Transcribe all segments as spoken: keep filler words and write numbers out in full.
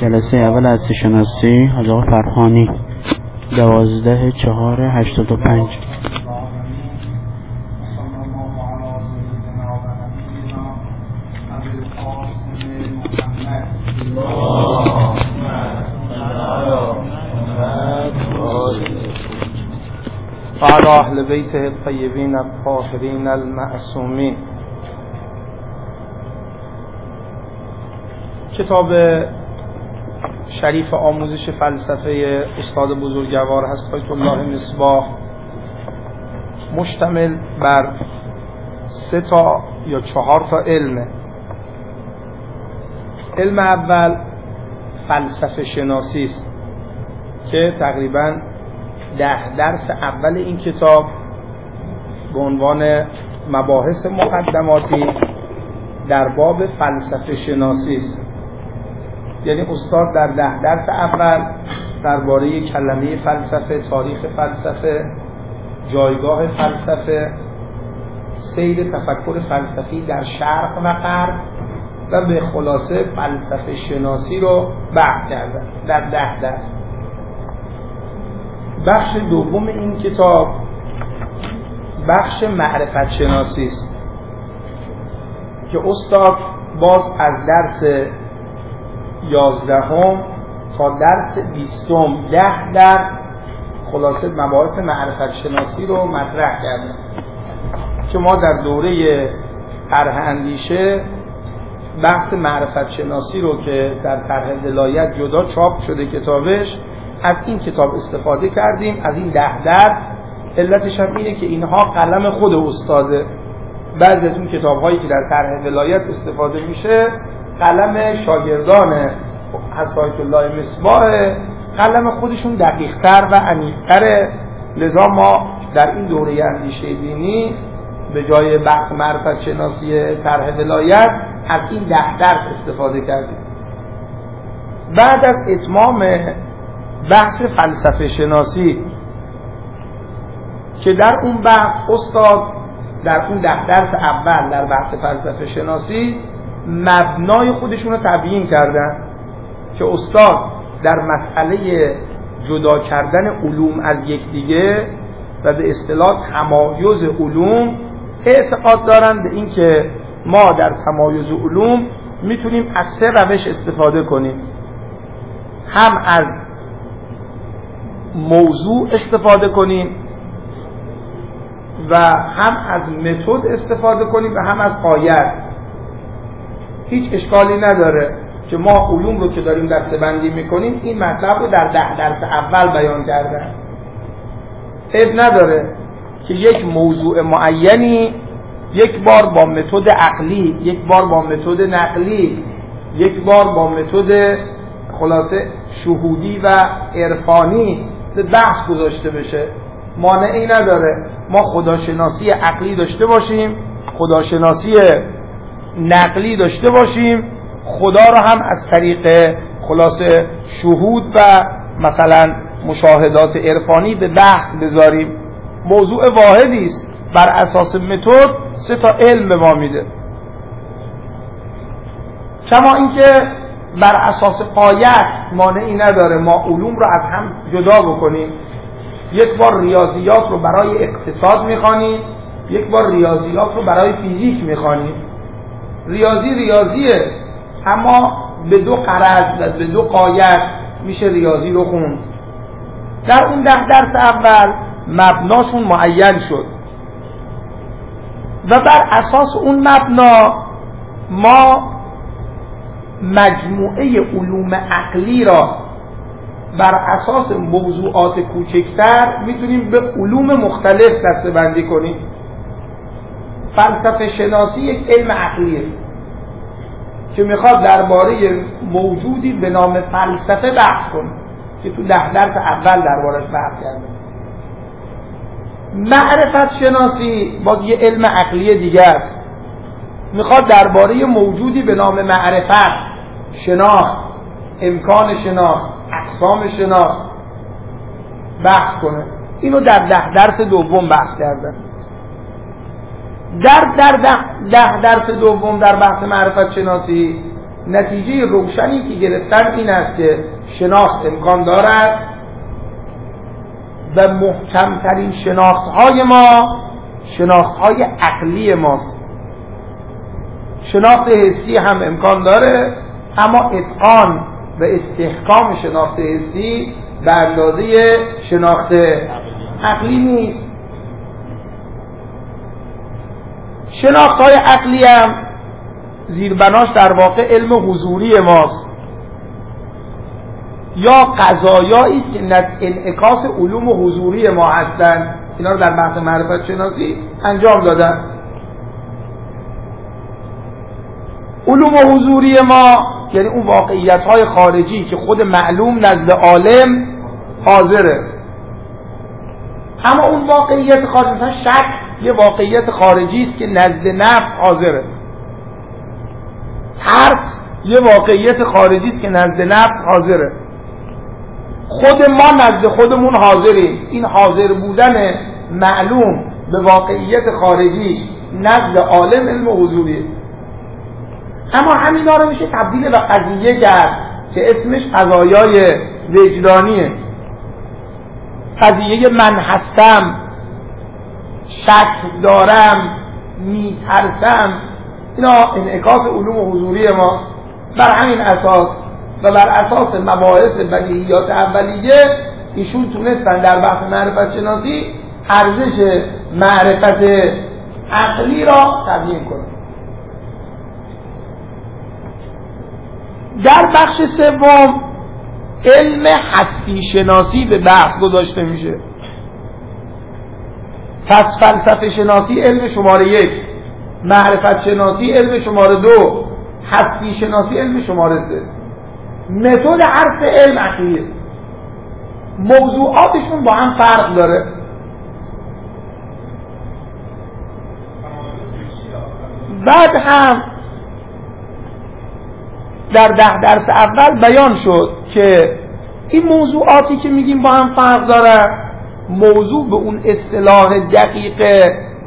جلسه اول از شناسی حاج آقا فرهانی دوازده چهار هشتاد و پنج. وعلى اهل بیته الطیبین الطاهرین المعصومین. کتاب شریف آموزش فلسفه استاد بزرگوار هست آیت الله مصباح مشتمل بر سه تا یا چهار تا علمه. علم اول فلسفه شناسی است که تقریباً ده درس اول این کتاب به عنوان مباحث مقدماتی در باب فلسفه شناسی است. یعنی استاد در ده درس اول درباره کلمه فلسفه، تاریخ فلسفه، جایگاه فلسفه، سیر تفکر فلسفی در شرق و غرب و به خلاصه فلسفه شناسی رو بحث کردن در ده درس. بخش دوم این کتاب بخش معرفت شناسی است که استاد باز از درس یازدهم تا درس بیستم ده درس خلاصه مباحث معرفت شناسی رو مطرح کردن که ما در دوره طرح اندیشه بحث معرفت شناسی رو که در طرح ولایت جدا چاپ شده کتابش، از این کتاب استفاده کردیم، از این ده درس. علتش هم اینه که اینها قلم خود استاده. بعضی از اون کتاب‌هایی که در طرح ولایت استفاده میشه قلم شاگردان آیت الله مصباح، قلم خودشون دقیق‌تر و عمیق‌تره. لذا ما در این دوره اندیشه دینی به جای بحث معرفت شناسی طرح ولایت از این ده درس استفاده کردیم. بعد از اتمام بحث فلسفه شناسی که در اون بحث استاد در اون ده درس اول در بحث فلسفه شناسی مبنای خودشون رو تبیین کردن که استاد در مسئله جدا کردن علوم از یکدیگه و به اصطلاح تمایز علوم اعتقاد دارن به این که ما در تمایز علوم میتونیم از سه روش استفاده کنیم. هم از موضوع استفاده کنیم و هم از متد استفاده کنیم و هم از غایت. هیچ اشکالی نداره که ما علوم رو که داریم دسته بندی میکنیم این مطلب رو در ده درس اول بیان کردن. عیب نداره که یک موضوع معینی یک بار با متد عقلی، یک بار با متد نقلی، یک بار با متد خلاصه شهودی و عرفانی به بحث گذاشته بشه. مانعی نداره ما خداشناسی عقلی داشته باشیم، خداشناسی نقلی داشته باشیم، خدا رو هم از طریق خلاصه شهود و مثلا مشاهدات عرفانی به بحث بذاریم. موضوع واحدی است بر اساس متد سه تا علم به ما میده. کما اینکه بر اساس غایت مانعی نداره ما علوم رو از هم جدا بکنیم. یک بار ریاضیات رو برای اقتصاد میخوانیم، یک بار ریاضیات رو برای فیزیک میخوانیم. ریاضی ریاضیه اما به دو غرض و به دو غایت میشه ریاضی رو خوند. در اون ده درس اول مبناشون معین شد و بر اساس اون مبنا ما مجموعه علوم عقلی را بر اساس موضوعات کوچکتر میتونیم به علوم مختلف دسته بندی کنیم. فلسفه شناسی یک علم عقلیه که میخواد درباره موجودی به نام فلسفه بحث کنه که تو ده درس اول دربارش بحث کردیم. معرفت شناسی باز یه علم عقلی دیگه است، میخواد درباره موجودی به نام معرفت، شناخت، امکان شناخت، اقسام شناخت بحث کنه. اینو در ده درس دوم بحث کردن. در در ده, ده درس دوم در بحث معرفت شناسی نتیجه روشنی که گرفتن این است که شناخت امکان دارد و محکمترین شناختهای ما شناختهای عقلی ماست. شناخت حسی هم امکان داره، اما اتقان و استحکام شناخت حسی به اندازه شناخت عقلی نیست. شناختهای عقلی هم زیربناش در واقع علم حضوری ماست یا قضایایی است که انعکاس علوم حضوری ما هستند. اینا رو در بحث معرفت شناسی انجام دادن. علوم حضوری ما یعنی اون واقعیت‌های خارجی که خود معلوم نزد عالم حاضره، اما اون واقعیت خارجی مثلا شک یه واقعیت خارجی است که نزد نفس حاضره، ترس یه واقعیت خارجی است که نزد نفس حاضره. خود ما نزد خودمون حاضریم. این حاضر بودن معلوم به واقعیت خارجیش نزد عالم علم حضوریه. اما همینا رو میشه تبدیل به قضیه کرد که اسمش قضایای وجدانیه. قضیه من هستم، شک دارم، میترسم، اینا انعکاس علوم حضوری ماست. بر همین اساس و بر اساس مباحث بدیهیات اولیه ایشون تونستن در بحث معرفت شناسی ارزش معرفت عقلی را تبیین کنن. در بخش سوم علم هستی شناسی به بحث گذاشته میشه. پس فلسفه شناسی علم شماره یک، معرفت شناسی علم شماره دو، هستی شناسی علم شماره سه. متد هر سه علم عقلیه، موضوعاتشون با هم فرق داره. بعد هم در ده درس اول بیان شد که این موضوعاتی که میگیم با هم فرق داره موضوع به اون اصطلاح دقیق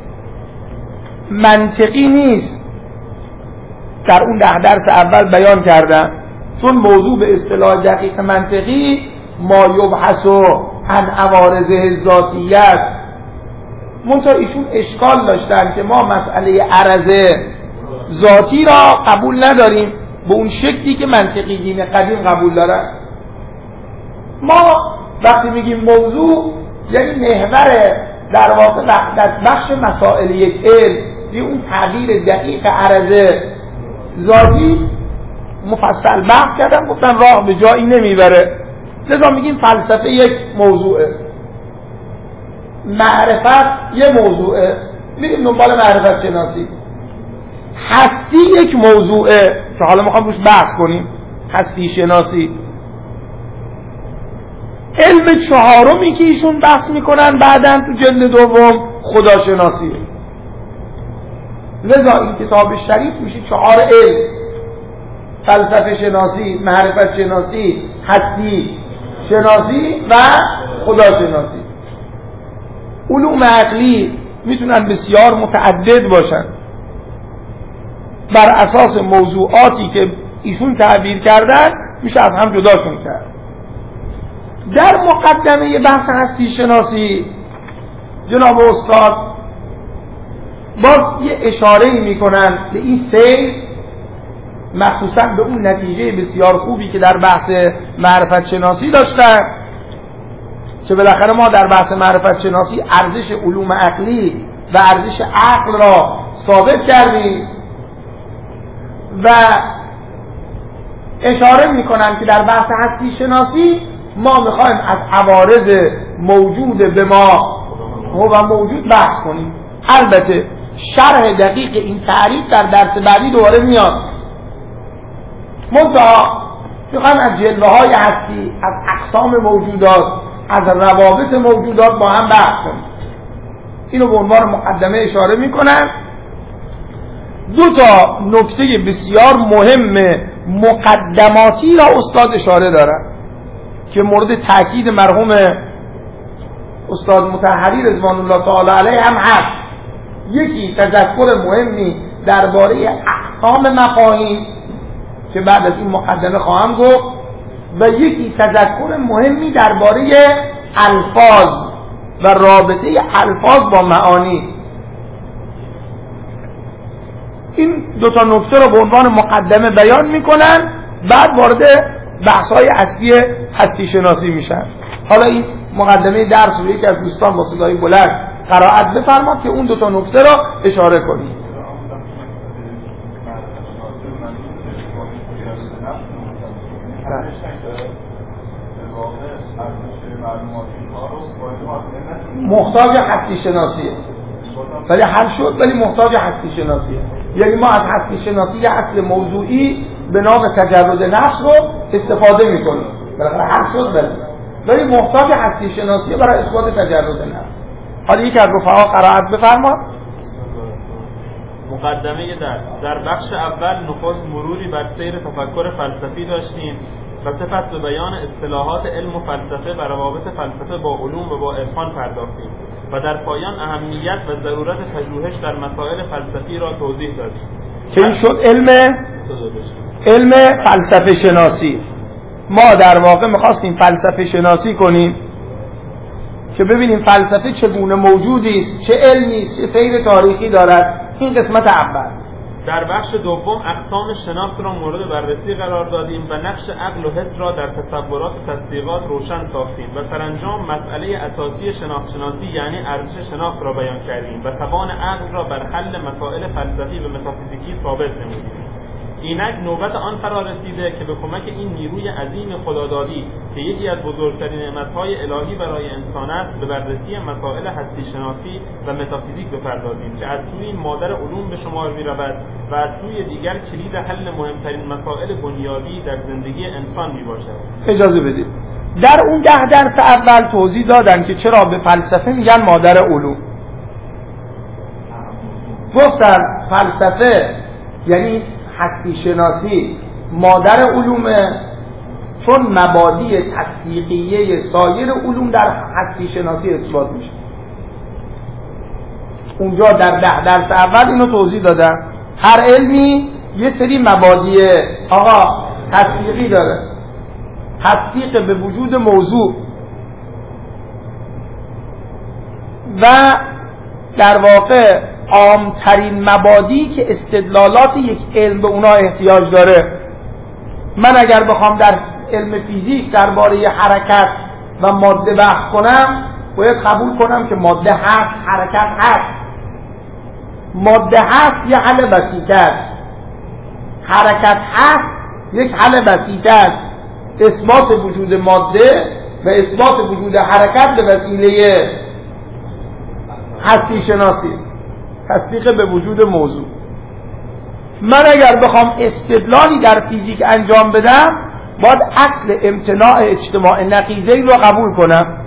منطقی نیست. در اون ده درس اول بیان کردم چون موضوع به اصطلاح دقیق منطقی ما یبحث عن عوارض ذاتیت، منتها ایشون اشکال داشتن که ما مسئله عرض ذاتی را قبول نداریم به اون شکلی که منطقی دین قدیم قبول دارن. ما وقتی میگیم موضوع یعنی محور در واقع بخش مسائل یک علم، یه اون تعبیر دقیق عرض ذاتی مفصل بحث کردن، گفتن راه به جایی نمیبره، لذا میگیم فلسفه یک موضوعه، معرفت یه موضوعه، میریم دنبال معرفت شناسی. هستی یک موضوعه که حالا میخوام روش بحث کنیم، هستی شناسی. علم چهارمی که ایشون بحث میکنن بعدن تو جلد دوم خداشناسیه. لذا این کتاب شریف میشه چهار علم: فلسفه شناسی، معرفت شناسی، هستی شناسی و خداشناسی. علوم عقلی میتونن بسیار متعدد باشن بر اساس موضوعاتی که ایشون تعبیر کردن میشه از هم جداشون کرد. در مقدمه بحث هستی شناسی جناب استاد باز یه اشاره‌ای میکنن به این سیر، مخصوصا به اون نتیجه بسیار خوبی که در بحث معرفت شناسی داشتن که بالاخره ما در بحث معرفت شناسی ارزش علوم عقلی و ارزش عقل را ثابت کردیم و اشاره میکنن که در بحث هستی شناسی ما میخوایم از عوارض موجود به ما و موجود بحث کنیم. البته شرح دقیق این تعریف در درس بعدی دوباره میاد، منتها میخوایم از جلوه های هستی، از اقسام موجودات، از روابط موجودات با هم بحث کنیم. اینو به عنوان مقدمه اشاره میکنن. دو تا نکته بسیار مهم مقدماتی را استاد اشاره دارن که مورد تاکید مرحوم استاد مطهری رضوان الله تعالی علیه هم هست. یکی تذکر مهمی درباره اقسام مفاهیم که بعد از این مقدمه خواهم گفت، و یکی تذکر مهمی درباره الفاظ و رابطه الفاظ با معانی. این دو تا نکته رو به عنوان مقدمه بیان میکنن، بعد وارد بحث‌های اصلی هستی شناسی میشن. حالا این مقدمه درس رو یکی از دوستان با صدای بلند قرائت بفرماد که اون دو تا نکته رو اشاره کنید. محتاج هستی شناسیه، ولی حل شد، ولی محتاج هستی شناسیه. یعنی ما از هستی شناسی یه اصل موضوعی به نام تجرد نفس رو استفاده میکنیم، بالاخره حل شد، ولی ولی محتاج هستی شناسیه برای اثبات تجرد نفس. حالا یک از رفقا قرائت بفرما. مقدمه درس. در بخش اول نخست مروری بر سیر تفکر فلسفی داشتیم و سپس به بیان اصطلاحات علم و فلسفه و روابط فلسفه با علوم و با عرفان پرداختیم و در پایان اهمیت و ضرورت پژوهش در مسائل فلسفی را توضیح دادیم. که این شد علم علم فلسفه شناسی. ما در واقع می‌خواستیم فلسفه شناسی کنیم که ببینیم فلسفه چگونه موجودی است، چه علمی است، چه سیر تاریخی دارد. این قسمت اول. در بخش دوم اقسام شناخت را مورد بررسی قرار دادیم و نقش عقل و حس را در تصورات و تصدیقات روشن ساختیم و سرانجام مسئله اساسی شناخت شناسی یعنی ارزش شناخت را بیان کردیم و توان عقل را بر حل مسائل فلسفی و متافیزیکی ثابت نمودیم. اینک نوبت آن فرا رسیده که به کمک این نیروی عظیم خدادادی که یکی از بزرگترین نعمت‌های الهی برای انسان است، به بررسی مسائل هستی شناسی و متافیزیک بپردازیم که از سوی مادر علوم به شمار می‌رود و از سوی دیگر کلید حل مهمترین مسائل بنیادی در زندگی انسان میباشد. اجازه بدید در اون ده درس اول توضیح دادن که چرا به فلسفه میگن مادر علوم. گفتن فلسفه یعنی هستی شناسی مادر علومه، چون مبادی تصدیقیه سایر علوم در هستی شناسی اثبات میشه. اونجا در ده درس اول اینو توضیح دادم. هر علمی یه سری مبادی آقا تصدیقی داره، تصدیق به وجود موضوع و در واقع عامترین مبادی که استدلالات یک علم به اونا احتیاج داره. من اگر بخوام در علم فیزیک درباره حرکت و ماده بحث کنم، باید قبول کنم که ماده هست، حرکت هست. ماده هست یه حل بسیطه است، حرکت هست یک حل بسیطه است. اثبات وجود ماده و اثبات وجود حرکت به وسیله هستی شناسی، تصدیق به وجود موضوع. من اگر بخوام استدلالی در فیزیک انجام بدم، باید اصل امتناع اجتماع نقیضه‌ای رو قبول کنم،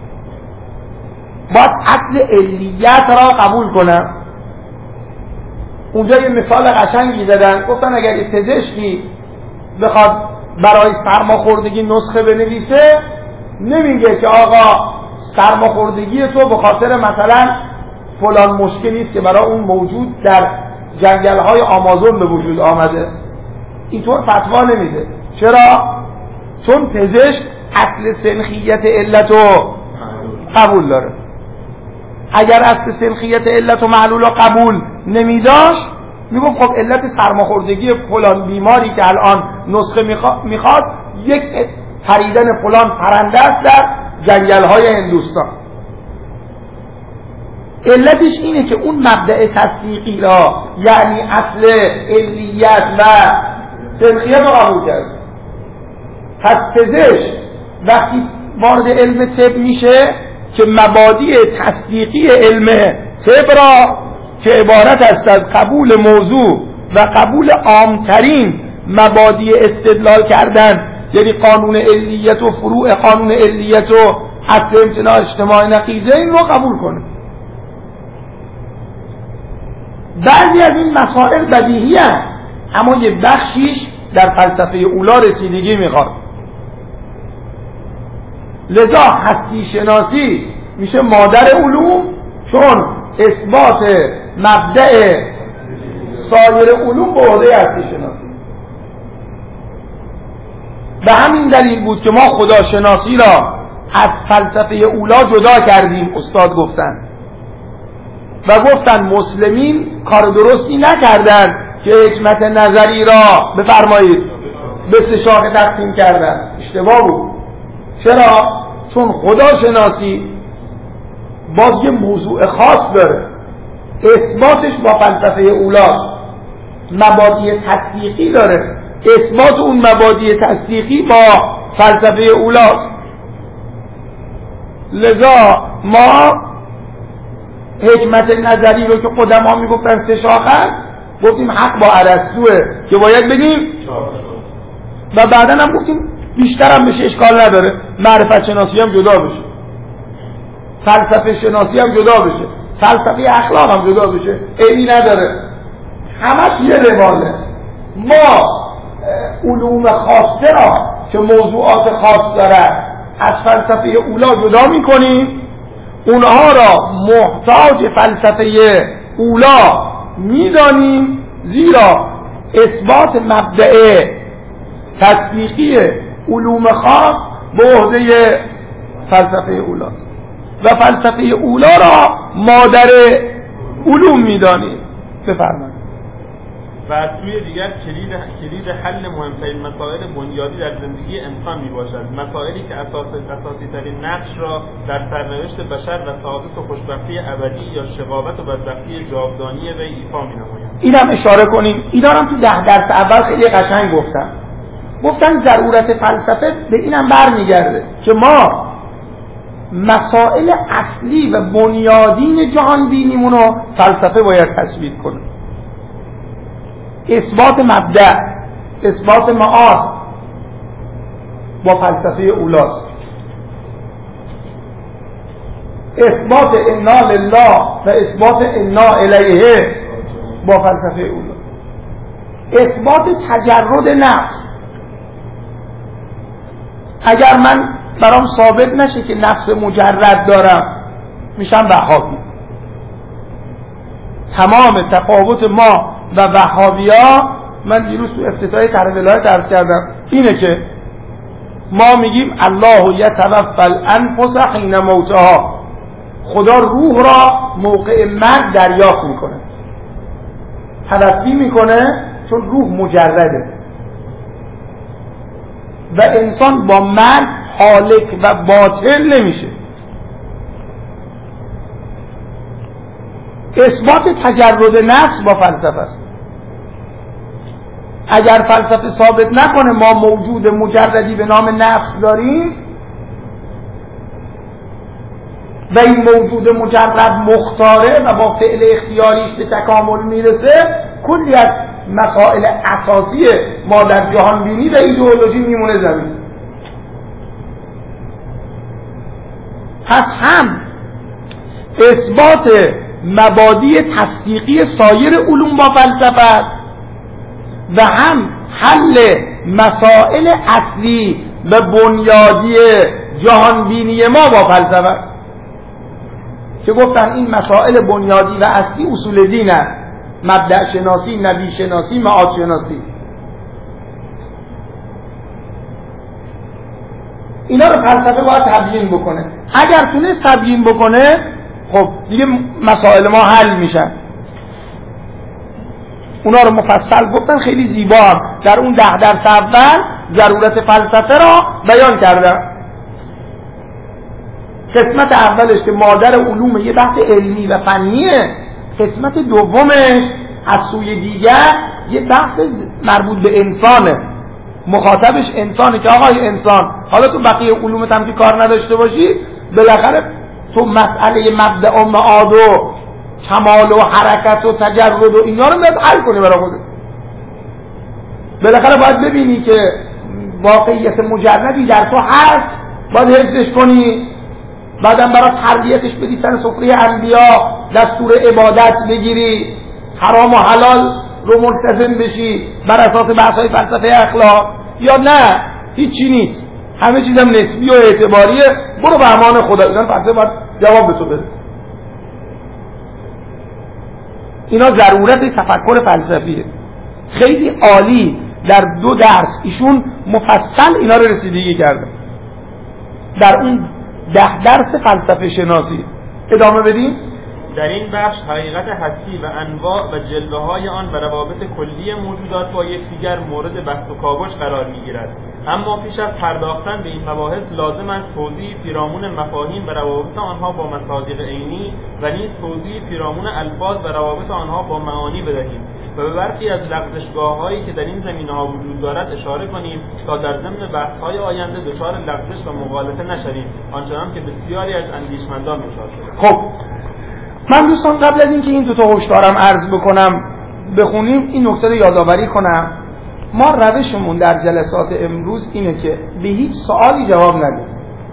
باید اصل علیت را قبول کنم. اونجا یه مثال قشنگی زدن، گفتن اگر یه پزشکی بخواد برای سرماخوردگی نسخه بنویسه، نمیگه که آقا سرماخوردگی تو به خاطر مثلا فلان مشکلی است که برای اون موجود در جنگل‌های آمازون به وجود آمده. اینطور فتوا نمیده. چرا؟ چون پزشک اصل سنخیت علت رو قبول داره. اگر اصل سنخیت علت و معلول رو قبول نمیداشت، میگم خب علت سرماخوردگی فلان بیماری که الان نسخه میخواد یک پریدن فلان پرنده است در جنگل‌های هندوستان. علتش اینه که اون مبدأ تصدیقی را، یعنی اصل علیت و سنخیت رو قبول کرد. پس پزشک وقتی وارد علم طب میشه که مبادی تصدیقی علم طب را که عبارت است از قبول موضوع و قبول عامترین مبادی استدلال کردن، یعنی قانون علیت و فروع قانون علیت و اصل امتناع اجتماع نقیضه، این رو قبول کنه. بعضی از این مسائل بدیهی هست، اما یه بخشیش در فلسفه اولا رسیدگی میخواد. لذا هستی شناسی میشه مادر علوم، چون اثبات مبدأ سایر علوم به عهده هستی شناسی. به همین دلیل بود که ما خداشناسی را از فلسفه اولا جدا کردیم. استاد گفتن و گفتن مسلمین کار درستی نکردن که حکمت نظری را بفرمایید به سه شاخه تقسیم کردن. اشتباه بود. چرا؟ چون خداشناسی باز یه موضوع خاص داره، اثباتش با فلسفه اولا مبادی تصدیقی داره، اثبات اون مبادی تصدیقی با فلسفه اولاست. لذا ما حکمت نظری رو که قدما میگفتن سه شاخه است، گفتیم حق با ارسطوئه که باید بگیم، و بعدا هم گفتیم بیشتر هم بشه اشکال نداره، معرفت شناسی هم جدا بشه، فلسفه شناسی هم جدا بشه، فلسفه اخلاق هم جدا بشه، عیبی نداره، همش یه رواله. ما علوم خاصه را که موضوعات خاص داره از فلسفه اولا جدا میکنیم، اونها را محتاج فلسفه اولا میدانیم، زیرا اثبات مبدأ تصدیقی علوم خاص به عهده فلسفه اولاست و فلسفه اولا را مادر علوم میدانیم. بفرمایید. و از سوی دیگر کلید کلید حل مهمترین مسائل بنیادی در زندگی انسان می باشد، مسائلی که اساس اساسی ترین نقش را در سرنوشت بشر و سعادت و خوشبختی ابدی یا شقاوت و بدبختی جاودانی وی ایفا می نمایند. اینم اشاره کنیم، اینا هم تو ده درس اول خیلی قشنگ گفتم. گفتن ضرورت فلسفه به اینم برمیگرده که ما مسائل اصلی و بنیادین جهان بینیمون رو فلسفه باید تثبیت کنه. اثبات مبدأ، اثبات معاد با فلسفه اولاست. اثبات انا لله و اثبات انا الیه با فلسفه اولاست. اثبات تجرد نفس، اگر من برام ثابت نشه که نفس مجرد دارم میشم وهابی. تمام تفاوت ما و وهابیا، من دیروز تو افتتاح طرح ولایت عرض کردم، اینه که ما میگیم الله یتوفی الانفس حین موتها، خدا روح را موقع مرگ دریافت میکنه، توفی میکنه چون روح مجرده و انسان با مرگ هالک و باطل نمیشه. اثبات تجرد نفس با فلسفه است. اگر فلسفه ثابت نکنه ما موجود مجردی به نام نفس داریم و این موجود مجرد مختاره و با فعل اختیاریش به تکامل میرسه، کلی از مسائل اساسی ما در جهان بینی و ایدئولوژی میمونه زمین. پس هم اثبات مبادی تصدیقی سایر علوم با فلسفه است و هم حل مسائل اصلی و بنیادی جهان بینی ما با فلسفه است که گفتن این مسائل بنیادی و اصلی اصول دین است، مبدأ شناسی، نبی شناسی، معاد شناسی. اینا رو فلسفه باید تبیین بکنه. اگر تونست تبیین بکنه خب دیگه مسائل ما حل میشن. اونا رو مفصل گفتن، خیلی زیبا هم در اون ده درس اول ضرورت فلسفه را بیان کردن. قسمت اولش که مادر علوم یه بحث علمی و فنیه، قسمت دومش از سوی دیگر یه بحث مربوط به انسانه، مخاطبش انسانه که آقای انسان، حالا تو بقیه علومت هم که کار نداشته باشی، بالاخره تو مسئله مبدأ و معاد و کمال و حرکت و تجرد و اینا رو باید حل کنی برای خودت. بالاخره باید ببینی که واقعیت مجردی در تو هست، باید حفظش کنی، بعدم برای تربیتش بدی سر سفره انبیا، دستور عبادت بگیری، حرام و حلال رو ملتزم بشی بر اساس بحث‌های فلسفه اخلاق، یا نه هیچی نیست، همه چیزم نسبی و اعتباریه، برو به امان خدا. اینا فلسفه باید جواب به تو بده. اینا ضرورت تفکر فلسفیه. خیلی عالی در دو درس ایشون مفصل اینا رو رسیدگی کرده در اون ده درس فلسفه شناسی. ادامه بدیم. در این بخش حقیقت هستی و انواع و جلوه‌های آن و روابط کلی موجودات با یکدیگر مورد بحث و کاوش قرار می‌گیرد. اما پیش از پرداختن به این مباحث لازم است توضیح پیرامون مفاهیم و روابط آنها با مصادیق عینی و نیز توضیح پیرامون الفاظ و روابط آنها با معانی بدهیم و به برخی از لغزشگاه‌هایی که در این زمینه‌ها وجود دارد اشاره کنیم تا در ضمن بحث‌های آینده دچار لغزش و مغالطه نشویم، آنچنان که بسیاری از اندیشمندان دچار شده. خب من دوستان قبل از اینکه این دو تا هشدارم عرض بکنم بخونیم این نکته رو یادآوری کنم. ما روشمون در جلسات امروز اینه که به هیچ سوالی جواب ندیم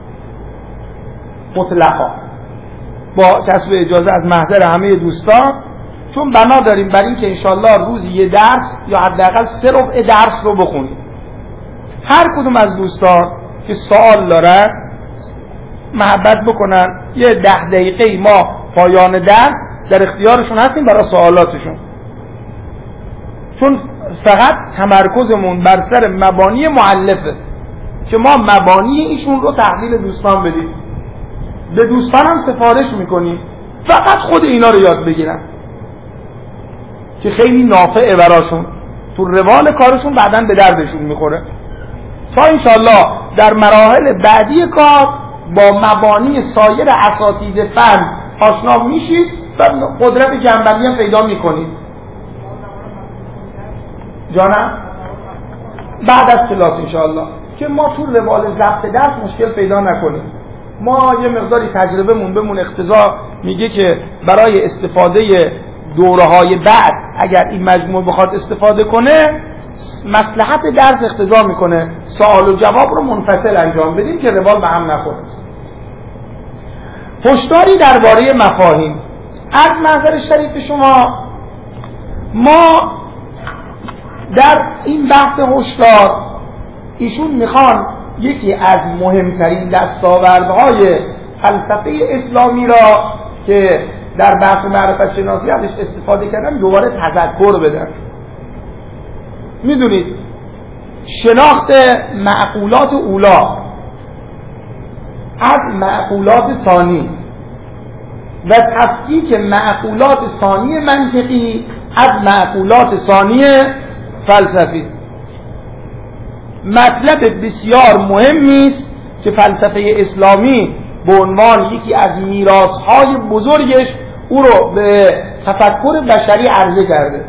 مطلقا، با کسب اجازه از محضر همه دوستان، چون بنا داریم بر این که انشالله روز یه درس یا حداقل سه ربع درس رو بخونیم. هر کدوم از دوستان که سوال دارن محبت بکنن یه ده دقیقه ما پایان درس در اختیارشون هستیم برای سوالاتشون، چون فقط تمرکزمون بر سر مبانی مؤلفه که ما مبانی ایشون رو تحویل دوستان بدیم. به دوستان هم سفارش میکنیم فقط خود اینا رو یاد بگیرن که خیلی نافعه براشون، تو روال کارشون بعداً به دردشون میخوره، تا انشالله در مراحل بعدی کار با مبانی سایر اساتید فن آشنا میشید و قدرت جنبندی هم پیدا میکنید. جانم بعد از کلاس انشاءالله که ما تو روال ضبط درس مشکل پیدا نکنیم. ما یه مقداری تجربه مون بمون اقتضا میگه که برای استفاده دوره های بعد اگر این مجموعه بخواد استفاده کنه مصلحت درس اقتضا میکنه سوال و جواب رو منفصل انجام بدیم که روال به هم نخوره. هشداری درباره مفاهیم. از نظر شریف شما ما در این بحث هشدار ایشون میخوان یکی از مهمترین دستاوردهای فلسفه اسلامی را که در بحث معرفت شناسی ازش استفاده کردن دوباره تذکر بدن. میدونید شناخت معقولات اولا از معقولات ثانی و تفکیک معقولات ثانی منطقی از معقولات ثانی فلسفی مطلب بسیار مهمی است که فلسفه اسلامی به عنوان یکی از میراث‌های بزرگش او رو به تفکر بشری عرضه کرده.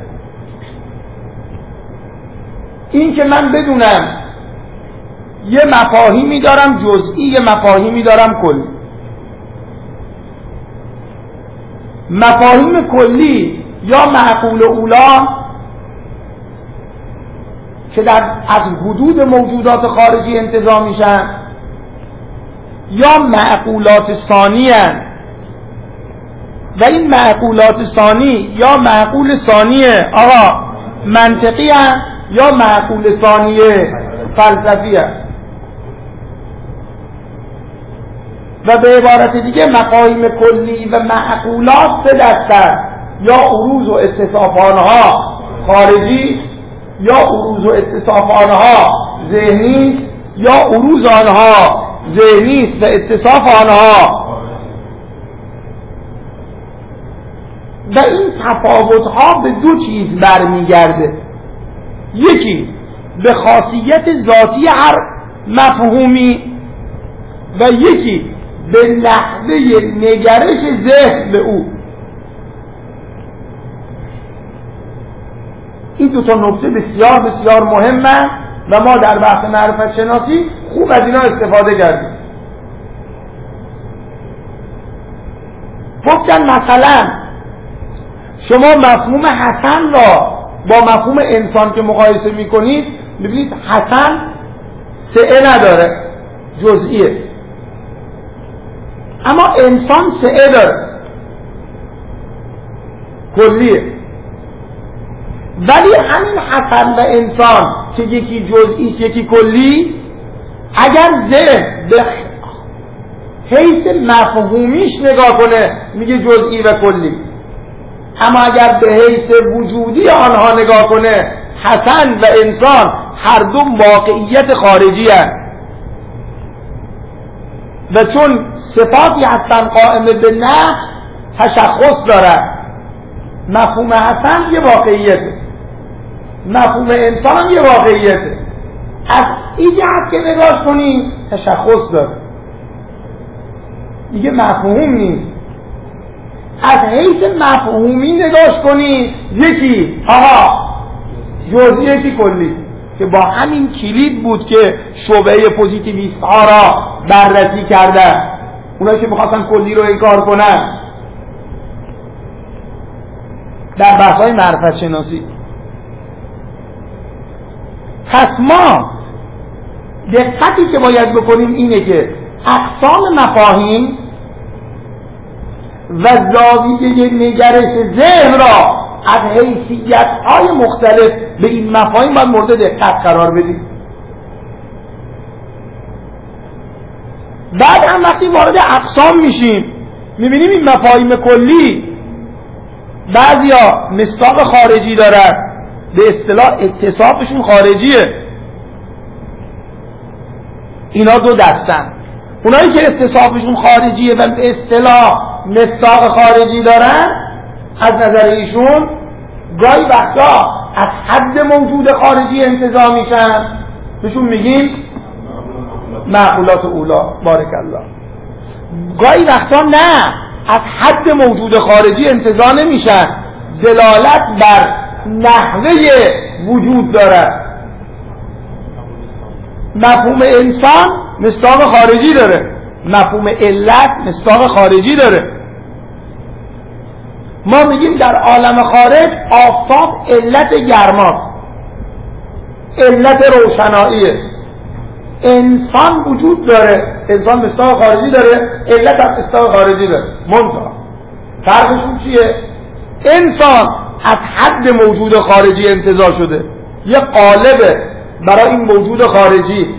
این که من بدونم یه مفاهیمی دارم جزئی، یه مفاهیمی دارم کلی. مفاهیم کلی یا معقول اولا که در از حدود موجودات خارجی انتزاع میشن یا معقولات ثانی هن. و این معقولات ثانی یا معقول ثانی آقا منطقی هن یا معقول ثانی فلسفی هن. و به عبارت دیگه مفاهیم کلی و معقولات سه دسته، یا عروض و اتصاف آنها خارجی یا عروض و اتصاف آنها ذهنی یا عروض آنها ذهنی است و اتصاف آنها. و این تفاوت‌ها به دو چیز برمیگرده، یکی به خاصیت ذاتی هر مفهومی و یکی به نحوه نگرش ذهن به او. این دو تا نکته بسیار بسیار مهمه و ما در بحث معرفت شناسی خوب از اینا استفاده کردیم. گفتن مثلا شما مفهوم حسن را با مفهوم انسان که مقایسه میکنید ببینید حسن سعه نداره، جزئیه، اما انسان سعه داره، کلیه. ولی همین حسن و انسان که یکی جزئیست یکی کلی، اگر ذهن به حیث مفهومیش نگاه کنه میگه جزئی و کلی، اما اگر به حیث وجودی آنها نگاه کنه حسن و انسان هر دو واقعیت خارجی هست و چون صفاتی هستن قائم به نفس تشخص دارن. مفهوم حسن یه واقعیته، مفهوم انسان یه واقعیته. از این جهت که نگاش کنیم تشخص داره، دیگه مفهوم نیست. از حیث مفهومی نگاش کنیم یکی آها جزئی یکی کلی، که با همین کلید بود که شعبه پوزیتیویست ها را بررسی کردن، اونایی که میخواستن کلی رو انکار کنن در بحث‌های معرفت شناسی. پس ما دقتی که باید بکنیم اینه که اقسام مفاهیم و زاویه نگرش ذهن را از حیثیت‌های مختلف به این مفاهیم باید مورد دقت قرار بدیم. بعد هم وقتی وارد اقسام میشیم میبینیم این مفاهیم کلی بعضیا مصداق خارجی دارن، به اصطلاح اتصافشون خارجیه. اینا دو دستن، اونایی که اتصافشون خارجیه و به اصطلاح مصداق خارجی دارن از نظر ایشون گاهی وقتا از حد موجود خارجی انتزاع میشن، بهشون میگیم معقولات اولا. بارک الله. گاهی وقتا نه، از حد موجود خارجی انتزاع نمیشن، دلالت بر نحوه وجود داره. مفهوم انسان مصداق خارجی داره، مفهوم علت مصداق خارجی داره. ما میگیم در عالم خارج آفتاب علت گرماست، علت روشناییه. انسان وجود داره، انسان مصداق خارجی داره، علت هم مصداق خارجی داره. منتها فرقشون چیه؟ انسان از حد موجود خارجی انتزاع شده، یه قالبه برای این موجود خارجی.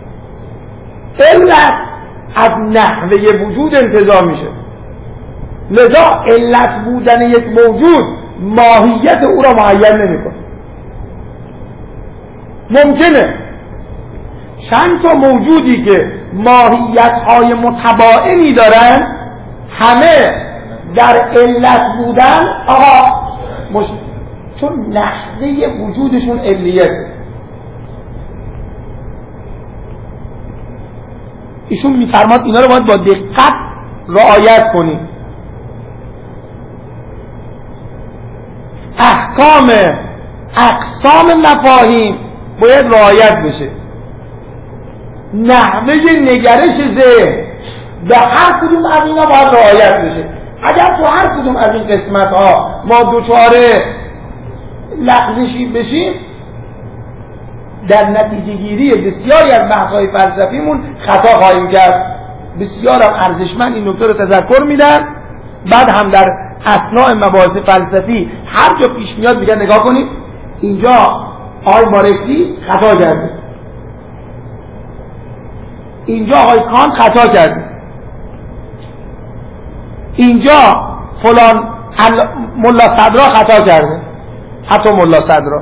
علت از نحوه وجود انتزاع میشه، لذا علت بودن یک موجود ماهیت او را معین نمیکنه. ممکنه چند تا موجودی که ماهیت‌های متباینی دارن همه در علت بودن آقا مش... چون نحوه وجودشون علیت. ایشون میفرماد اینا رو باید با دقت رعایت کنیم. احکام اقسام مفاهیم باید رعایت بشه. نحوه نگرش ذهن به هر کدوم از اینا باید رعایت بشه. اگر تو هر کدوم از این قسمت ها ما دوچار لغزشی بشیم، در نتیجه گیری بسیاری از بحث‌های فلسفیمون خطا خواهیم کرد. بسیار هم ارزشمند این نکته رو تذکر میدن. بعد هم در اثناء مباحث فلسفی هر جا پیش میاد میگن نگاه کنید اینجا آقای مارکسی خطا کرده، اینجا آقای کانت خطا کرده، اینجا فلان ملا صدرا خطا کرده. حتی ملا صدرا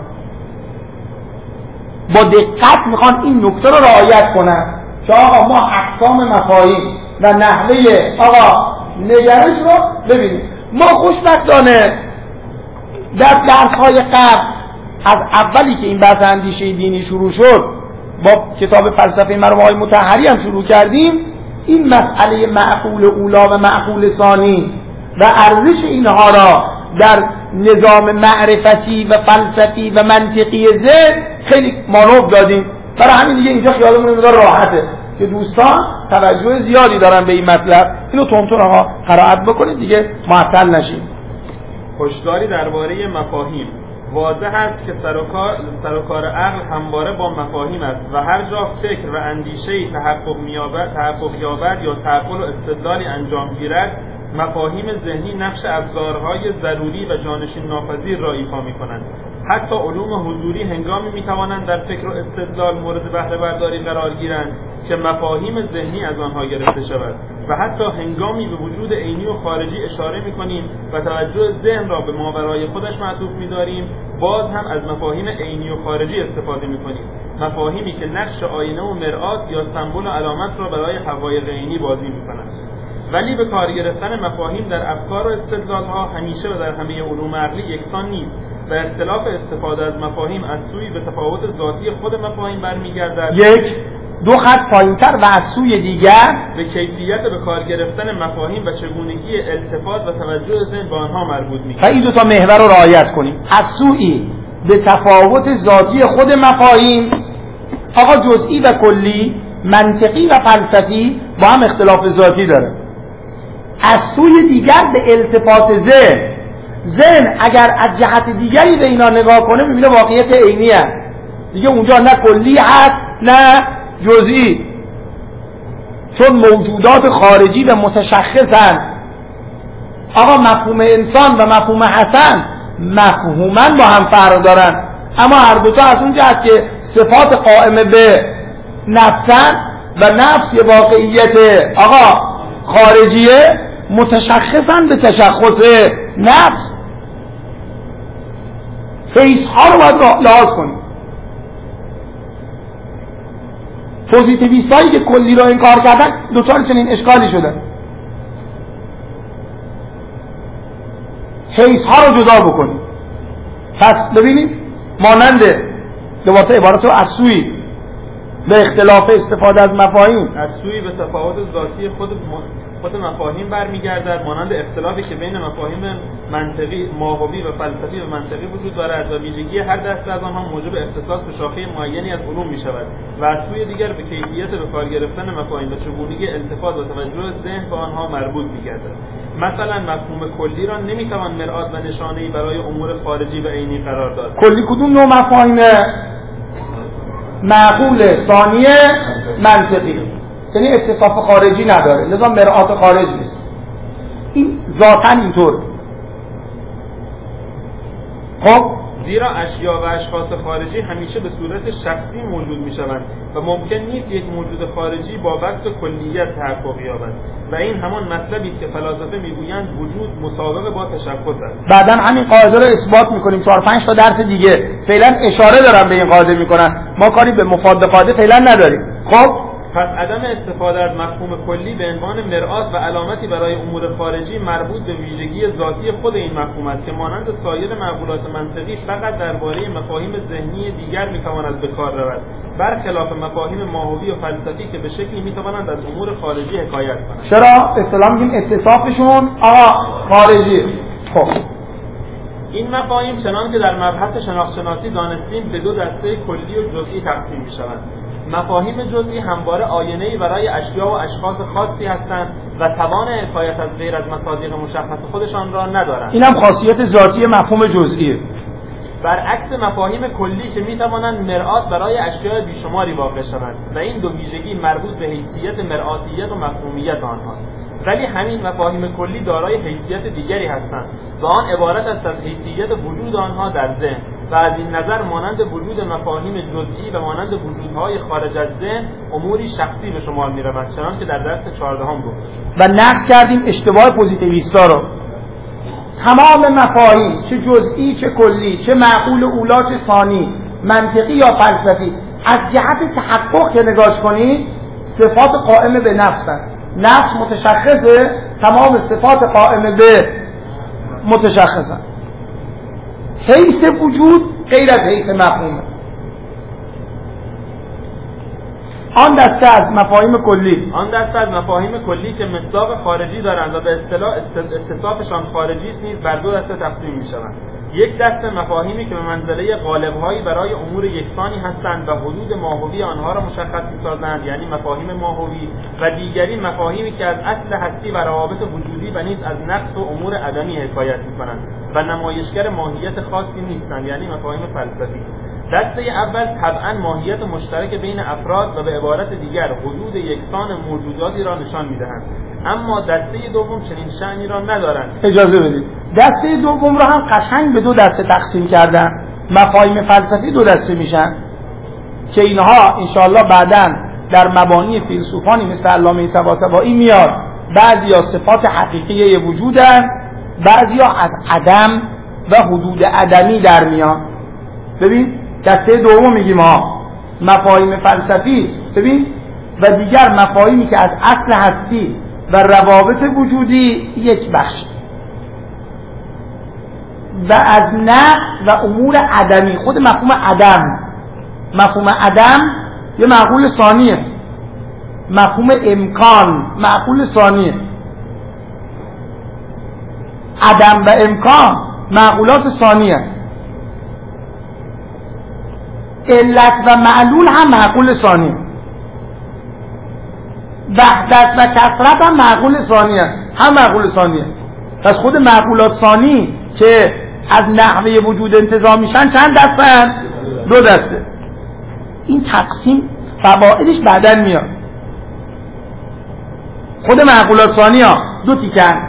با دقت میخوان این نکته رو رعایت کنن که آقا ما اقسام مفاهیم و نحوه آقا نگرش رو ببینیم. ما خوشبختانه در درس‌های قبل از اولی که این بحث اندیشه دینی شروع شد با کتاب فلسفه مرحوم آقای مطهری هم شروع کردیم، این مسئله معقول اولا و معقول ثانی و ارزش اینها را در نظام معرفتی و فلسفی و منطقی ذهن خیلی مانور دادیم. برای همین دیگه اینجا خیالمون مقدار راحته که دوستان توجه زیادی دارن به این مطلب. اینو تونتون آقا قرائت بکنید دیگه معطل نشید. هشداری درباره مفاهیم. واضح است که سر و کار عقل همواره با مفاهیم است و هر جا فکر و اندیشه‌ای تحقق می‌یابد تحقق یابد یا تعقل و استدلالی انجام گیرد، مفاهیم ذهنی نقش ابزارهای ضروری و جانشین ناپذیر را ایفا می‌کنند. حتی علوم حضوری هنگامی می‌توانند در فکر و استدلال مورد بهره برداری قرار گیرند که مفاهیم ذهنی از آنها گرفته شود و حتی هنگامی به وجود عینی و خارجی اشاره می‌کنیم و توجه ذهن را به ماورای خودش معطوف می‌داریم باز هم از مفاهیم عینی و خارجی استفاده می‌کنیم، مفاهیمی که نقش آینه و مرآت یا سمبل و علامت را برای حقایق عینی بازی می‌کنند. ولی به کار گرفتن مفاهیم در افکار و استدلال‌ها همیشه و در همه علوم عقلی یکسان نیست و اختلاف استفاده از مفاهیم از سوی به تفاوت ذاتی خود مفاهیم برمیگردد. یک دو خط پایین‌تر و از سوی دیگر به کیفیت به کار گرفتن مفاهیم و چگونگی التفات و توجه ذهن به آنها مربوط می‌گردد. و این دو تا محور رو رعایت کنیم. از سوی به تفاوت ذاتی خود مفاهیم، آقا جزئی و کلی، منطقی و فلسفی با هم اختلاف ذاتی داره. از سوی دیگر به التفات ذهن، ذهن اگر از جهت دیگری به اینا نگاه کنه می‌بینه واقعیت عینی هست. دیگه اونجا نه کلی هست نه جزئی، چون موجودات خارجی و متشخصن. آقا مفهوم انسان و مفهوم حسن مفهوماً با هم فرق دارن، اما هر دوتا از اون جهت که صفات قائمه به نفسن و نفس یه واقعیت آقا خارجیه، متشخصن به تشخص نفس. حیث ها رو باید لحاظ کنیم. پوزیتیویست هایی که کلی را انکار کردن دوچار چنین اشکالی شدن. حیث ها رو جدا بکنیم. پس ببینید مانند دوباره عبارت رو از سوی به اختلاف استفاده از مفاهیم، از سوی به تفاوت ذاتی خود خود مفاهیم برمیگردد، مانند اختلافی که بین مفاهیم منطقی ماهوی و فلسفی و منطقی وجود دارد و ویژگی هر دسته از آنها موجب اختصاص به شاخه معینی از علوم می شود و از سوی دیگر به کیفیت به کار گرفتن مفاهیم و چگونگی التفات و توجه ذهن به آنها مربوط می گردد. مثلا مفهوم کلی را نمی توان مرآت و نشانه‌ای برای امور خارجی و عینی قرار داد. کلی کدوم نوع مفاهیم؟ معقول، ثانیه، منطقی، یعنی اتصاف خارجی نداره، لذا مرآت خارج نیست. این ذاتاً اینطور. خب زیرا اشیا و اشخاص خارجی همیشه به صورت شخصی موجود می‌شوند و ممکن نیست یک موجود خارجی با بحث کلیت تحقق یابد و این همان مطلبی است که فلاسفه میگویند وجود مساوی با تشخص است. بعداً همین قاعده رو اثبات می‌کنیم. چهار پنج تا درس دیگه فعلا اشاره دارم به این قاعده می‌کنن، ما کاری به مفاد قاعده فعلا نداریم. خب پس عدم استفاده از مفهوم کلی به عنوان مرآت و علامتی برای امور خارجی مربوط به ویژگی ذاتی خود این مفهوم است که مانند سایر معقولات منطقی فقط درباره مفاهیم ذهنی دیگر میتواند به کار رود، برخلاف مفاهیم ماهوی و فلسفی که به شکلی میتوانند از امور خارجی حکایت کنند. چرا اصطلاح میگیم اتصافشون آقا خارجی؟ خب این مفاهیم چنان که در مبحث شناخت شناسی دانستیم به دو دسته کلی و جزئی تقسیم میشوند. مفاهیم جزئی همواره آینه‌ای برای اشیا و اشخاص خاصی هستند و توان حکایت از غیر از مصادیق مشخص خودشان را ندارند. این هم خاصیت ذاتی مفهوم جزئیه. برعکس مفاهیم کلی که میتوانند مرآت برای اشیاء بیشماری واقع شوند و این دو ویژگی مربوط به حیثیت مرآتیت و مفهومیت آنهاست. ولی همین مفاهیم کلی دارای حیثیت دیگری هستند و آن عبارت است از حیثیت وجود آنها در ذهن و از این نظر مانند وجود مفاهیم جزئی و مانند وجودهای خارج از ذهن اموری شخصی به شمار می‌روند، چنان که در درس چهاردهم گفته شد. و نقد کردیم اشتباه پوزیتیویستا رو. تمام مفاهیم چه جزئی چه کلی، چه معقول اولا چه ثانی، منطقی یا فلسفی، از جهت تحقق که نگاش کنید صفات قائمه به نفسن. نفس متشخصه، تمام صفات قائمه به متشخصن. حیث وجود غیر از حیث مفهومه. آن دسته از مفاهیم کلی آن دسته از مفاهیم کلی که مصداق خارجی دارند و به اصطلاح اتصافشان خارجی است نیز بر دو دسته تقسیم می‌شوند. یک دسته مفاهیمی که به منزله قالب‌هایی برای امور یکسانی هستند و حدود ماهوی آنها را مشخص می‌سازند، یعنی مفاهیم ماهوی، و دیگری مفاهیمی که از اصل هستی و روابط وجودی و نیز از نقص و امور عدمی حکایت می‌کنند و نمایشگر ماهیت خاصی نیستند، یعنی مفاهیم فلسفی. دسته اول طبعاً ماهیت مشترک بین افراد و به عبارت دیگر حدود یکسان موجوداتی را نشان می‌دهند، اما دسته دوم چنین شأنی را ندارند. اجازه بدید دسته دوم را هم قشنگ به دو دسته تقسیم کردن. مفاهیم فلسفی دو دسته میشن که اینها انشاءالله بعداً در مبانی فیلسوفانی مثل علامه طباطبایی میاد. بعضیا صفات حقیقی وجودن، بعضیا از عدم و حدود عدمی در میان. ببین دسته دوم میگیم ها مفاهیم فلسفی، ببین و دیگر مفاهیمی که از اصل هستی و روابط وجودی یک بخش و از نقص و امور عدمی. خود مفهوم عدم، مفهوم عدم یه معقول ثانیه، مفهوم امکان معقول ثانیه. عدم و امکان معقولات ثانیه، علت و معلول هم معقول ثانیه، وحدت و کثرت هم معقول ثانیه، هم معقول ثانیه. پس خود معقولات ثانی که از نحوه وجود انتزاع میشن چند دسته؟ دو دسته. این تقسیم فوائدش بعداً میاد. خود معقولات ثانی ها دو تیکن.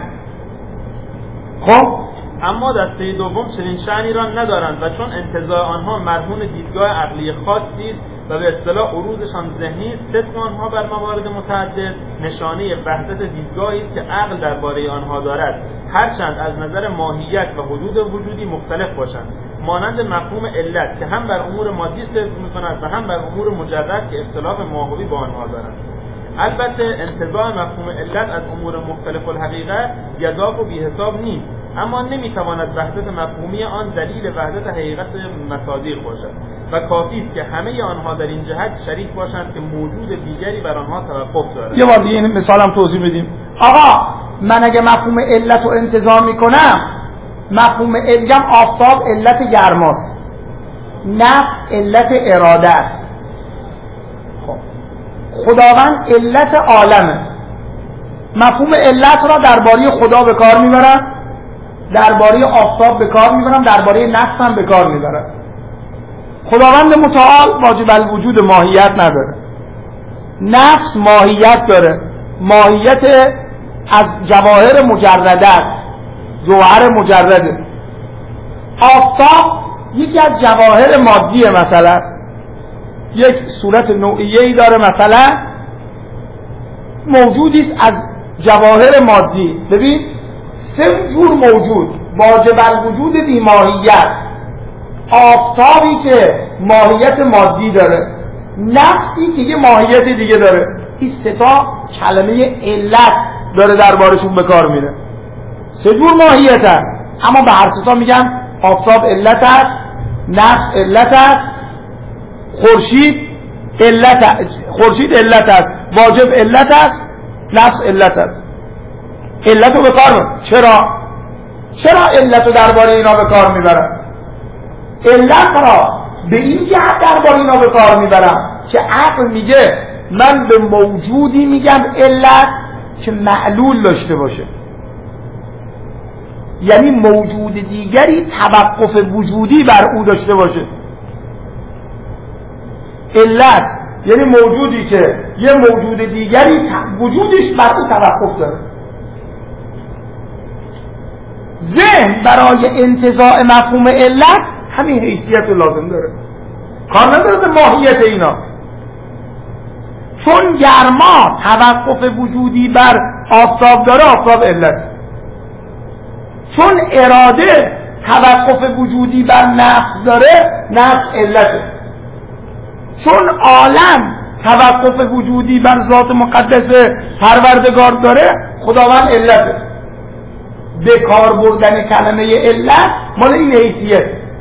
خب اما دسته دوم چنین شأنی را ندارند و چون انتزاع آنها مرهون دیدگاه عقلی خاصی است و به اصطلاح عروضشان ذهنی است، طبق آنها بر موارد متعدد نشانه وحدت دیدگاهی است که عقل درباره آنها دارد، هرچند از نظر ماهیت و حدود وجودی مختلف باشند، مانند مفهوم علت که هم بر امور مادی صرف می‌کند و هم بر امور مجرد که اختلاف ماهوی با آنها دارد. البته انتزاع مفهوم علت از امور مختلف الحقیقه گزاف و بی‌حساب نیست، اما نمیتواند وحدت مفهومی آن دلیل وحدت حقیقت مصادیق باشد و کافی است که همه آنها در این جهت شریک باشند که موجود دیگری بر آنها توقف دارد. یه بار دیگه این مثالم توضیح بدیم. آقا من اگه مفهوم علت رو انتزاع میکنم، مفهوم علم آفتاب علت گرماست، نفس علت اراده است، خداوند علت عالمه. مفهوم علت را درباره خدا به کار میبرم، درباره آفتاب به کار میبرم، درباره نفس هم به کار میبرم. خداوند متعال واجب الوجود ماهیت نداره، نفس ماهیت داره، ماهیت از جواهر مجرده است، جوهر مجرده. آفتاب یکی از جواهر مادیه، مثلا یک صورت نوعیه‌ای داره، مثلا موجودی است از جواهر مادی. ببین سه جور موجود واجب الوجود بی ماهیت، آفتابی که ماهیت مادی داره، نفسی که یه ماهیت دیگه داره. این سه تا کلمه علت داره دربارشون به کار میره. سه جور ماهیت هست، اما به هر سه تا میگن آفتاب علت است، نفس علت است، خورشید علت است، خورشید علت است، واجب علت است، نفس علت است. علت رو به کار میبرن. چرا؟ چرا علت رو درباره اینا به کار میبرن؟ علت را به این جهت درباره اینا به کار میبرم که عقل میگه من به موجودی میگم علت که معلول داشته باشه، یعنی موجود دیگری توقف وجودی بر او داشته باشه. علت یعنی موجودی که یه موجود دیگری وجودش بر او توقف داره. ذهن برای انتزاع مفهوم علت همین حیثیت رو لازم داره، کار نداره به ماهیت اینا. چون گرما توقف وجودی بر آفتاب داره، آفتاب علت. چون اراده توقف وجودی بر نفس داره، نفس علته. چون عالم توقف وجودی بر ذات مقدس پروردگار داره، خداوند علته. به کار بردن کلمه علت مال این حیثیت.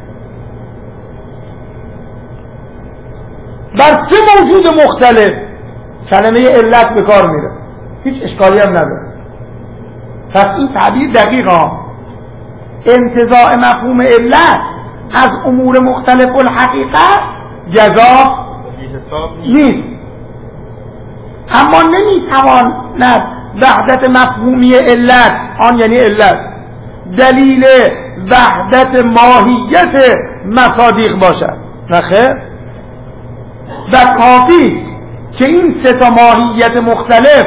بر سه موجود مختلف کلمه علت به کار میره، هیچ اشکالی هم نداره. پس این تعبیر دقیق ها. انتزاع مفهوم علت از امور مختلف الحقیقت گزاف نیست، اما نمیتواند وحدت مفهومی علت، آن یعنی علت، دلیل وحدت ماهیت مصادیق باشد. نخیر، و کافی است که این سه تا ماهیت مختلف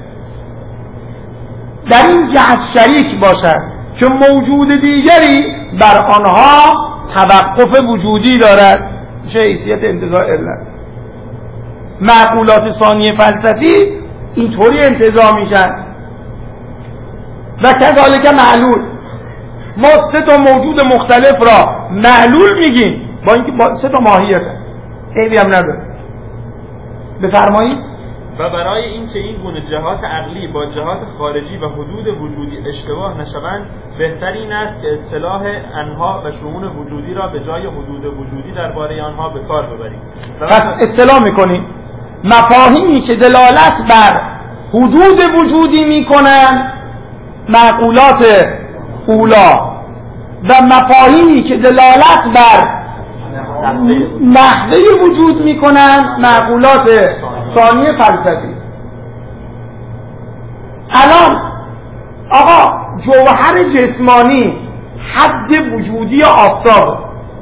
در این جهت شریک باشد که موجود دیگری بر آنها توقف وجودی دارد. چه حیثیت انتزاع علت. معقولات ثانی فلسفی اینطوری انتزاع میشن و کذالک معلول. ما سه تا موجود مختلف را معلول میگیم با اینکه با سه تا ماهیت عیبی هم نداره. بفرمایید. و برای اینکه این گونه جهات عقلی با جهات خارجی و حدود وجودی اشتباه نشوند بهتر این است که اصطلاح انها و شؤون وجودی را به جای حدود وجودی درباره آنها به کار ببریم. پس اصطلاح میکنیم مفاهیمی که دلالت بر حدود وجودی میکنن معقولات اولا و مفاهیمی که دلالت بر نحوه وجود میکنن معقولات ثانی فلسفی. الان آقا جوهر جسمانی حد وجودی آفتاب،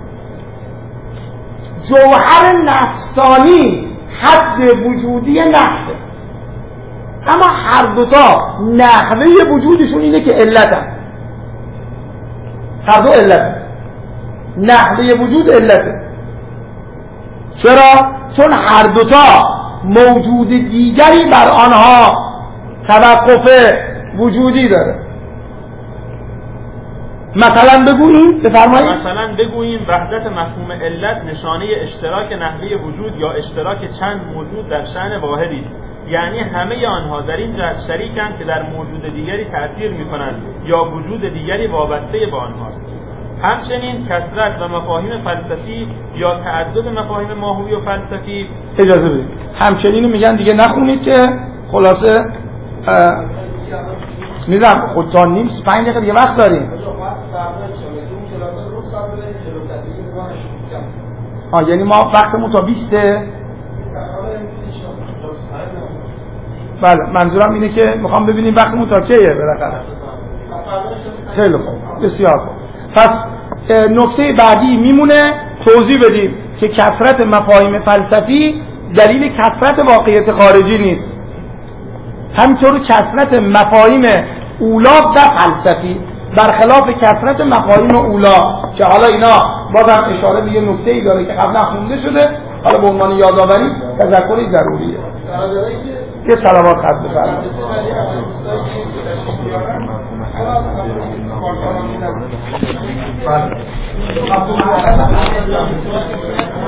جوهر نفسانی حد وجودی نفسه، اما هر دوتا نحوه وجودشون اینه که علتن، هر دو علت، نحوه وجود علته. چرا؟ چون هر دوتا موجود دیگری بر آنها توقف وجودی داره. مثلا بگوییم بفرمایید مثلا بگوییم وحدت مفهوم علت نشانه اشتراک نحوه وجود یا اشتراک چند موجود در شأن واحدی، یعنی همه آنها در این جهت شریکند که در موجود دیگری تأثیر می‌کنند یا وجود دیگری وابسته به آنهاست. همچنین کثرت و مفاهیم فلسفی یا تعدد مفاهیم ماهوی و فلسفی. اجازه بدید همچنین میگن دیگه نخونید که خلاصه میدم خودتان نیم پنج دقیقه دیگه وقت داریم. آه یعنی ما وقتمون تا بیسته. بله منظورم اینه که میخوام ببینیم وقتمون تا کیه بالاخره. خیلی خوب بسیار خوب. پس نکته بعدی میمونه توضیح بدیم که کثرت مفاهیم فلسفی دلیل کثرت واقعیت خارجی نیست، همینطور کثرت مفاهیم اولا و فلسفی برخلاف کثرت مفاهیم اولا که حالا اینا بازم اشاره به یه نکته‌ای داره که قبلا خونده شده، حالا به عنوان یادآوری تذکری ضروریه. یه صلوات خط بفرمایید. بله.